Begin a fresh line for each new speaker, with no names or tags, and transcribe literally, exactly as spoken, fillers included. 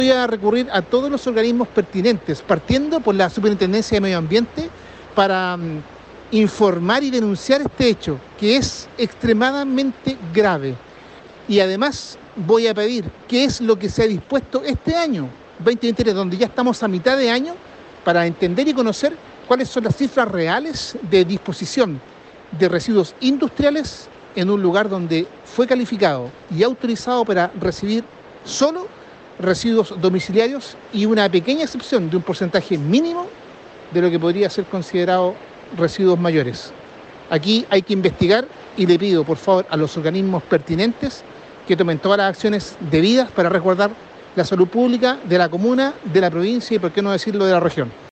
Voy a recurrir a todos los organismos pertinentes, partiendo por la Superintendencia de Medio Ambiente, para um, informar y denunciar este hecho, que es extremadamente grave. Y además voy a pedir qué es lo que se ha dispuesto este año, veinte veintitrés, donde ya estamos a mitad de año, para entender y conocer cuáles son las cifras reales de disposición de residuos industriales en un lugar donde fue calificado y autorizado para recibir solo residuos domiciliarios y una pequeña excepción de un porcentaje mínimo de lo que podría ser considerado residuos mayores. Aquí hay que investigar y le pido por favor a los organismos pertinentes que tomen todas las acciones debidas para resguardar la salud pública de la comuna, de la provincia y por qué no decirlo de la región.